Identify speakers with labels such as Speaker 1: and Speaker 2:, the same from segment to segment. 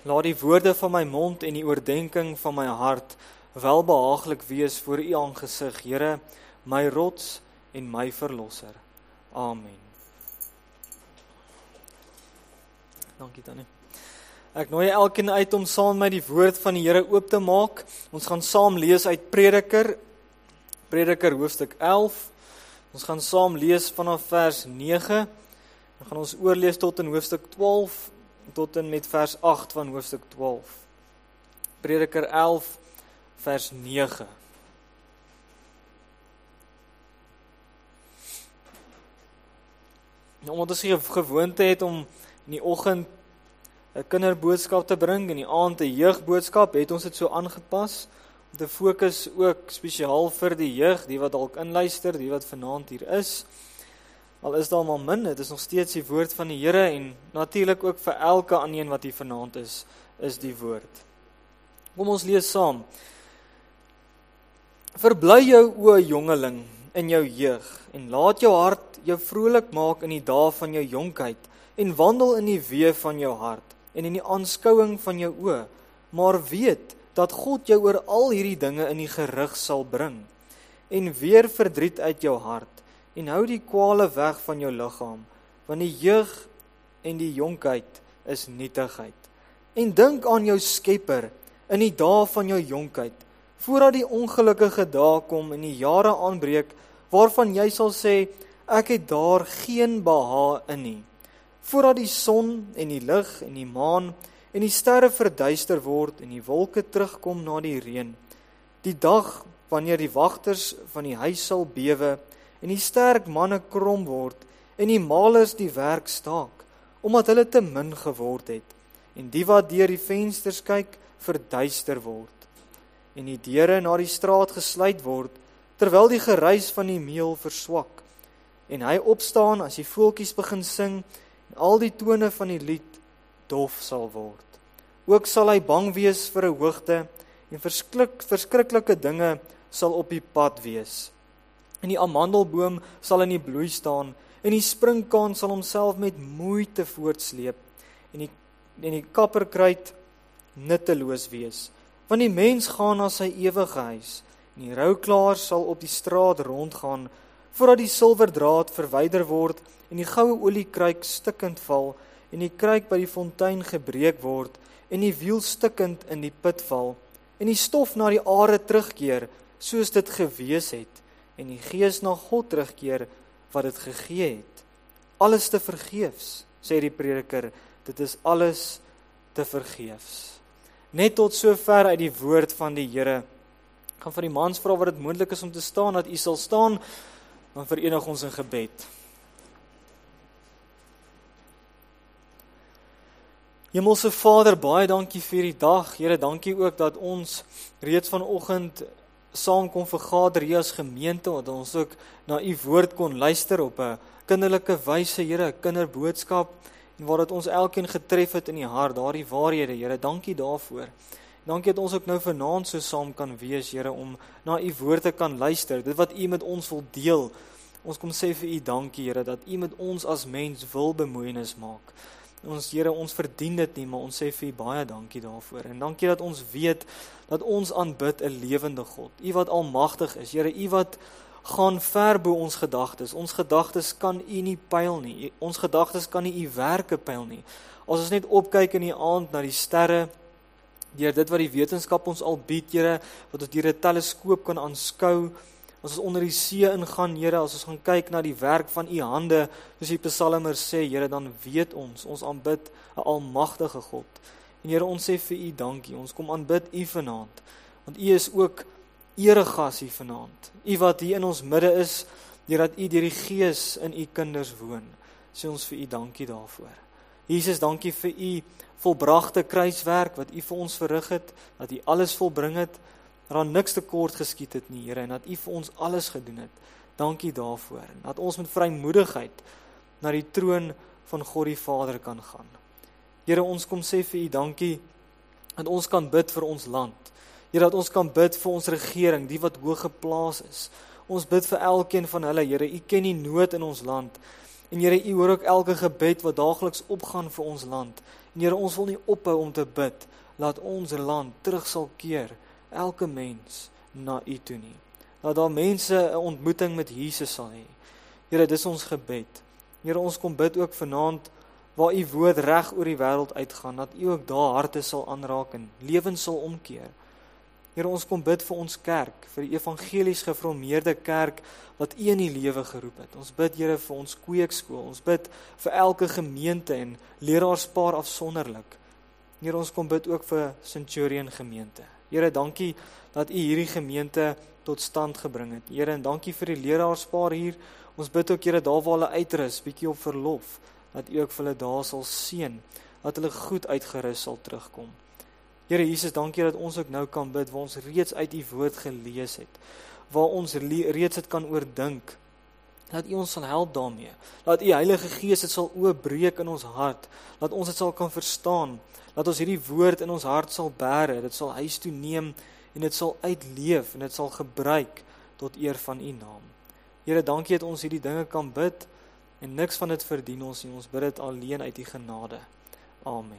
Speaker 1: Laat die woorde van my mond en die oordenking van my hart welbehaaglik wees voor U aangesig, Here, my rots en my verlosser. Amen. Dankie Tannie. Ek nooi elkeen uit om saam met die woord van die Here oop te maak. Ons gaan saam lees uit Prediker hoofstuk 11. Ons gaan saam lees vanaf vers 9. Dan gaan ons oorlees tot in hoofstuk 12, tot en met vers 8 van hoofstuk 12. Prediker 11, vers 9. Nou, omdat ons die gewoonte het om in die oggend 'n kinderboodskap te bring en die aand 'n jeugboodskap, het ons dit so aangepas om te fokus ook spesiaal vir die jeug, die wat dalk inluister, die wat vanaand hier is. Al is daar maar min, dit is nog steeds die woord van die Here en natuurlik ook vir elke ander wat hier vanaand is die woord. Kom ons lees saam. Verbly jou o jongeling in jou jeug en laat jou hart jou vrolik maak in die dae van jou jonkheid en wandel in die weë van jou hart en in die aanskouing van jou oë, maar weet dat God jou oor al hierdie dinge in die gerig sal bring en weer verdriet uit jou hart en hou die kwale weg van jou liggaam, want die jeug en die jonkheid is nietigheid. En dink aan jou Skepper in die dae van jou jonkheid, voordat die ongelukkige dae kom en die jare aanbreek, waarvan jy sal sê, ek het daar geen behaag in nie. Voordat die son en die lig en die maan en die sterre verduister word en die wolke terugkom na die reën. Die dag wanneer die wagters van die huis sal bewe en die sterk manne krom word en die malers die werk staak, omdat hulle te min geword het en die wat deur die vensters kyk verduister word en die deure na die straat gesluit word terwyl die geruis van die meel verswak en hy opstaan as die voeltjies begin sing en al die tone van die lied dof sal word. Ook sal hy bang wees vir 'n hoogte en verskriklike dinge sal op die pad wees. En die amandelboom sal in die bloei staan en die springkaan sal homself met moeite voortsleep en die kapperkruid nutteloos wees. Want die mens gaan na sy ewige huis en die rouklaar sal op die straat rondgaan voordat die silwerdraad verwyder word en die goue oliekruik stikkend val en die kruik by die fontein gebreek word en die wiel stikkend in die put val en die stof na die aarde terugkeer soos dit gewees het en die gees na God terugkeer wat dit gegee het. Alles te vergeefs, sê die prediker, dit is alles te vergeefs. Net tot sover uit die woord van die Here. Ek gaan van die mans vra wat dit moontlik is om te staan, dat u sal staan, dan verenig ons in gebed. Hemelse Vader, baie dankie vir die dag. Here, dankie ook dat ons reeds vanoggend saam kon vergader hier as gemeente, dat ons ook na u woord kon luister op 'n kinderlike wyse, Here, 'n kinderboodskap, en waar dit ons elkeen getref het in die hart, daardie waarhede, Here, dankie daarvoor. Dankie dat ons ook nou vanaand so saam kan wees, Here, om na u woord te kan luister, dit wat u met ons wil deel. Ons kom sê vir u dankie, Here, dat u met ons as mens wil bemoeienis maak. Ons, Here, ons verdien dit nie, maar ons sê vir u baie dankie daarvoor. En dankie dat ons weet dat ons aanbid 'n lewende God. U wat almagtig is, Here, u wat gaan ver bo ons gedagtes. Ons gedagtes kan u nie pyl nie. Ons gedagtes kan nie u werke pyl nie. As ons net opkyk in die aand na die sterre, deur dit wat die wetenskap ons al bied, Here, wat ons deur 'n teleskoop kan aanskou, as ons onder die see ingaan, Here, as ons gaan kyk na die werk van u hande, soos die psalmer sê, Here, dan weet ons aanbid 'n almagtige God. En Here, ons sê vir u dankie, ons kom aanbid u vanaand, want u is ook eregas hier vanaand. U wat hier in ons midde is, deurdat u deur die Gees in u kinders woon, sê ons vir u dankie daarvoor. Jesus, dankie vir u volbragte kruiswerk, wat u vir ons verrig het, dat u alles volbring het, dat daar niks tekort geskied het nie, Here, en dat u vir ons alles gedoen het. Dankie daarvoor, en dat ons met vrymoedigheid na die troon van God die Vader kan gaan. Here, ons kom sê vir u dankie, dat ons kan bid vir ons land. Here, dat ons kan bid vir ons regering, die wat hoog geplaas is. Ons bid vir elkeen van hulle, Here, u ken die nood in ons land. En Here, U hoor ook elke gebed wat daagliks opgaan vir ons land. En Here, ons wil nie ophou om te bid, laat ons land terug sal keer, elke mens na U toe nie. Laat daar mense 'n ontmoeting met Jesus sal hê. Here, dis ons gebed. Here, ons kom bid ook vanaand, waar U woord reg oor die wêreld uitgaan, dat U ook daar harte sal aanraak en lewens sal omkeer. Here, ons kom bid vir ons kerk, vir die evangelies geformeerde kerk, wat U in die lewe geroep het. Ons bid, Here, vir ons kweekskool, ons bid vir elke gemeente en leraarspaar afsonderlik. Here, ons kom bid ook vir Centurion gemeente. Here, dankie dat U hierdie gemeente tot stand gebring het. Here, en dankie vir die leraarspaar hier. Ons bid ook, Here, daar waar hulle uitrus, bietjie op verlof, dat U ook vir hulle daar sal seën, dat hulle goed uitgerus sal terugkom. Here Jesus, dankie dat ons ook nou kan bid, waar ons reeds uit U woord gelees het, waar ons reeds het kan oordink, dat U ons sal help daarmee, dat U Heilige Gees dit sal oopbreek in ons hart, dat ons dit sal kan verstaan, dat ons hierdie woord in ons hart sal bære, dit sal huis toe neem, en dit sal uitleef, en dit sal gebruik, tot eer van U naam. Here, dankie dat ons hierdie dinge kan bid, en niks van dit verdien ons nie, ons bid dit alleen uit U genade. Amen.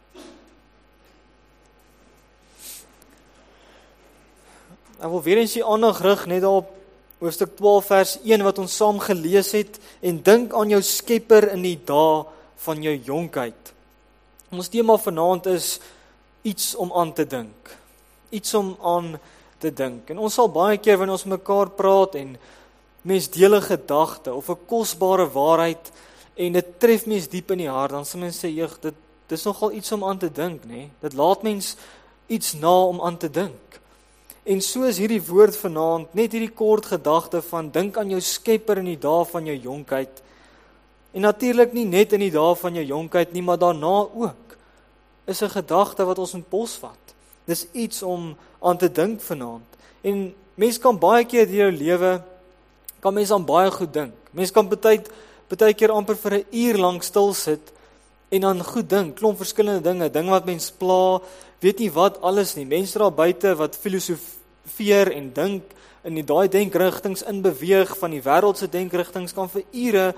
Speaker 1: Ek wil weer eens die aandag rig net op hoofstuk 12 vers 1 wat ons saam gelees het, en dink aan jou Skepper in die dae van jou jonkheid. Ons tema vanaand is iets om aan te dink. Iets om aan te dink. En ons sal baie keer wanneer ons mekaar praat en mens deel 'n gedagte of 'n kosbare waarheid en dit tref mens diep in die hart, dan sal mens sê, dit is nogal iets om aan te dink, né? Dit laat mens iets na om aan te dink. En so is hierdie woord vanaand net hierdie kort gedagte van dink aan jou Skepper in die dae van jou jonkheid. En natuurlik nie net in die dae van jou jonkheid nie, maar daarna ook. Is 'n gedagte wat ons moet posvat. Dis iets om aan te dink vanaand. En mens kan baie keer in jou lewe kan mens aan baie goed dink. Mens kan baie keer amper vir 'n uur lank stil sit en dan goed dink, klomp verskillende dinge wat mens pla, weet nie wat alles nie. Mense daar buite wat filosofeer en dink in daai denkrigtings in beweeg van die wêreldse denkrigtings kan vir ure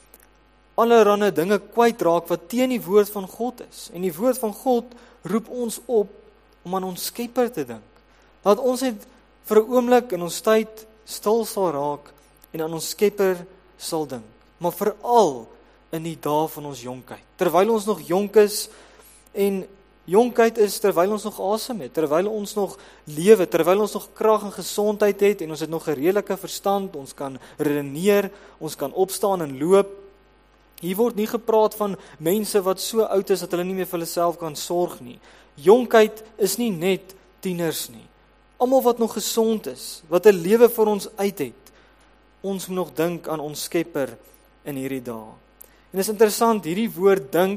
Speaker 1: allerlei dinge kwytraak wat teen die woord van God is. En die woord van God roep ons op om aan ons Skepper te dink. Dat ons net vir 'n oomblik in ons tyd stil sal raak en aan ons Skepper sal dink. Maar veral in die dae van ons jonkheid. Terwyl ons nog jonk is, en jonkheid is terwyl ons nog asem het, terwyl ons nog lewe, terwyl ons nog krag en gesondheid het, en ons het nog 'n redelike verstand, ons kan redeneer, ons kan opstaan en loop. Hier word nie gepraat van mense wat so oud is dat hulle nie meer vir hulle self kan sorg nie. Jonkheid is nie net tieners nie. Almal wat nog gesond is, wat 'n lewe vir ons uit het, ons moet nog dink aan ons Skepper in hierdie dae. En is interessant, hierdie woord dink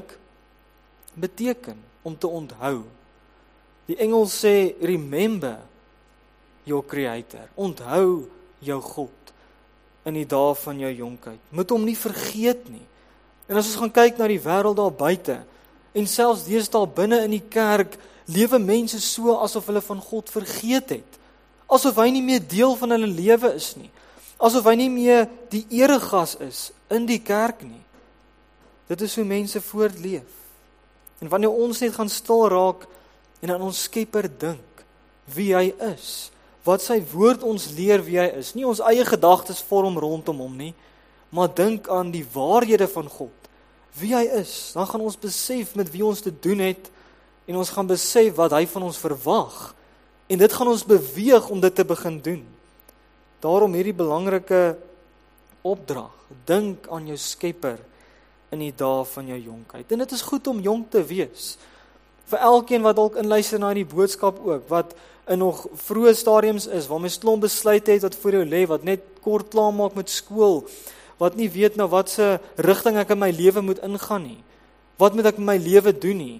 Speaker 1: beteken om te onthou. Die Engels sê remember your Creator. Onthou jou God in die dae van jou jonkheid. Moet hom nie vergeet nie. En as ons gaan kyk na die wêreld daar buite, en selfs deesdae binne in die kerk, lewe mense so asof hulle van God vergeet het. Asof hy nie meer deel van hulle lewe is nie. Asof hy nie meer die eregas is in die kerk nie. Dit is hoe mense voortleef. En wanneer ons net gaan stil raak en aan ons Skepper dink, wie hy is, wat sy woord ons leer wie hy is, nie ons eie gedagtes vorm rondom hom nie, maar dink aan die waarhede van God, wie hy is, dan gaan ons besef met wie ons te doen het, en ons gaan besef wat hy van ons verwag, en dit gaan ons beweeg om dit te begin doen. Daarom hierdie belangrike opdrag, dink aan jou Skepper in die dae van jou jonkheid. En dit is goed om jonk te wees. Vir elkeen wat dalk inluister na die boodskap ook, wat in nog vroeë stadiums is, waar mens klomp besluit het wat voor jou lê, wat net kort klaar maak met skool, wat nie weet nou wat se rigting ek in my lewe moet ingaan nie. Wat moet ek in my lewe doen nie?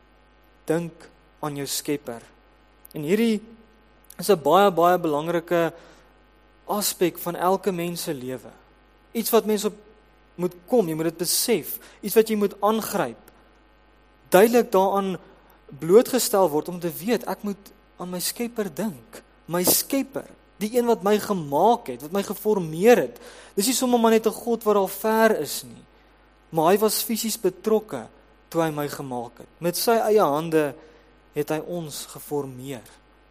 Speaker 1: Dink aan jou Skepper. En hierdie is 'n baie, baie belangrike aspek van elke mens se lewe. Iets wat mense op moet kom, jy moet dit besef, iets wat jy moet aangryp, duidelik daaraan blootgestel word om te weet, ek moet aan my Skepper dink, my Skepper, Die een wat my gemaak het, wat my geformeer het. Dis nie sommer maar net 'n God wat al ver is nie. Maar hy was fisies betrokke toe hy my gemaak het. Met sy eie hande het hy ons geformeer.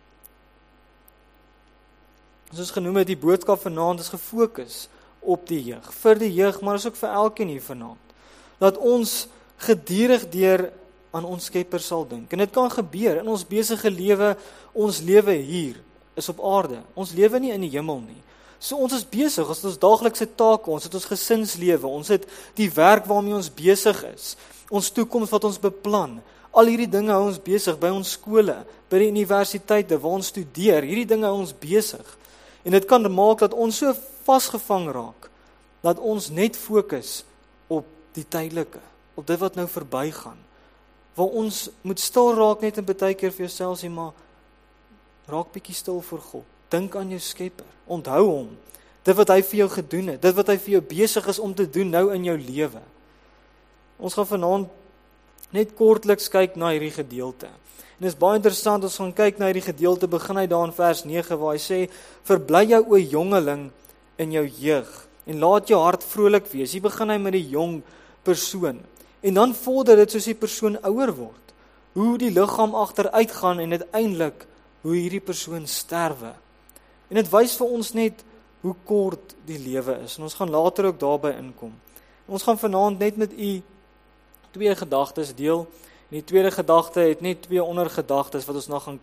Speaker 1: Soos genoem het, die boodskap vanaand is gefokus op die jeug. Vir die jeug, maar is ook vir elkeen hier vanaand. Dat ons gedurig deur aan ons Skepper sal dink. En dit kan gebeur in ons besige lewe, ons lewe hier is op aarde. Ons lewe nie in die hemel nie. So ons is besig, ons het ons daaglikse take, ons het ons gesinslewe, ons het die werk waarmee ons besig is, ons toekoms wat ons beplan. Al hierdie dinge hou ons besig by ons skole, by die universiteite waar ons studeer. Hierdie dinge hou ons besig. En dit kan maak dat ons so vasgevang raak, dat ons net fokus op die tydelike, op dit wat nou verbygaan. Waar ons moet stil raak net en baie keer vir jouself sê, maar raak bietjie stil voor God. Dink aan jou Skepper, onthou hom. Dit wat hy vir jou gedoen het, dit wat hy vir jou besig is om te doen nou in jou lewe. Ons gaan vanaand net kortliks kyk na hierdie gedeelte. En dit is baie interessant, ons gaan kyk na hierdie gedeelte, begin hy daar in vers 9, waar hy sê, verbly jou o jongeling in jou jeug, en laat jou hart vrolik wees. Hier begin hy met die jong persoon. En dan vorder dit soos die persoon ouer word. Hoe die liggaam agteruit gaan en uiteindelik hoe hierdie persoon sterwe. En dit wys vir ons net hoe kort die lewe is. En ons gaan later ook daarby inkom. En ons gaan vanaand net met u 2 gedagtes deel. En die tweede gedagte het net 2 ondergedagtes wat ons nou gaan